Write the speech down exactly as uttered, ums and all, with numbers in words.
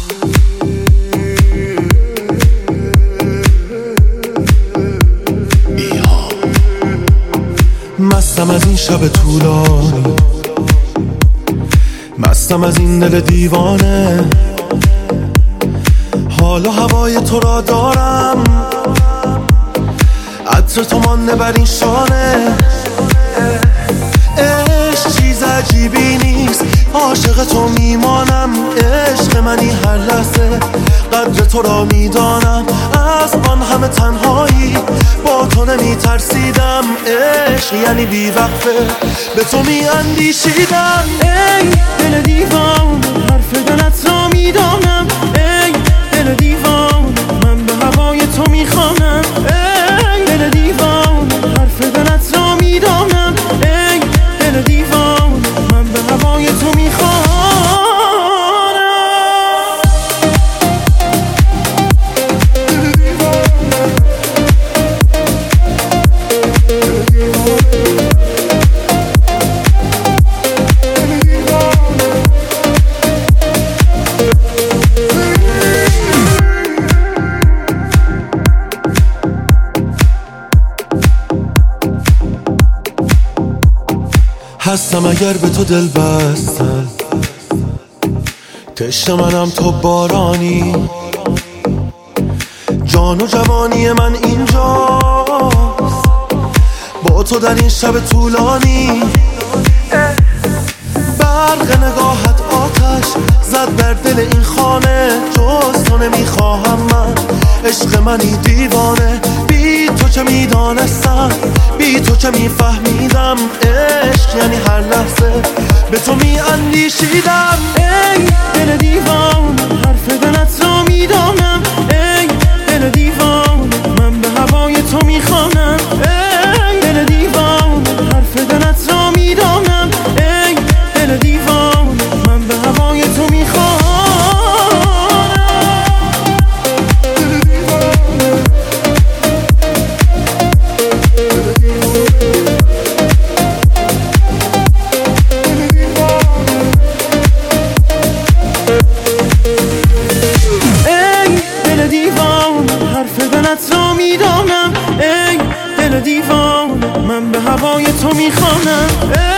مستم از این شب طولانی، مستم از این دل دیوانه. حالا هوای تو را دارم، عطر تو مانده بر این شانه. عشق چیز عجیبی نیست، عاشق تو میمانم. عشق منی هر لحظه، قدر تو را میدانم. از آن همه تنهایی با تو نمی ترسیدم. عشق یعنی بی وقفه به تو می اندیشیدم. ای دل دیوان، حرف دلت را میدانم. ای دل دیوان، من به هوای تو میخوانم. ای دل دیوان، حرف دلت را میدانم. ای دل دیوان، من به هوای تو میخوانم. هستم اگر به تو دل بستم، تشنه منم تو بارانی. جان و جوانی من اینجاست، با تو در این شب طولانی. برق نگاهت آتش زد در دل این خانه. جز تو نمیخواهم من، عشق منی دیوانه. بی تو چه میدانستم، بی تو چه میفهمیدم. عشق یعنی هر لحظه به تو میاندیشیدم. ای دل دیوان، حرف دلت را میدانم. ای دل دیوان، من به هوای تو میخوانم. ای دل دیوان، حرف دلت را میدانم. ای دل دیوان، من به هوای تو میخوانم. حرف دلت را میدانم. ای دل دیوان، من به هوای تو میخوانم.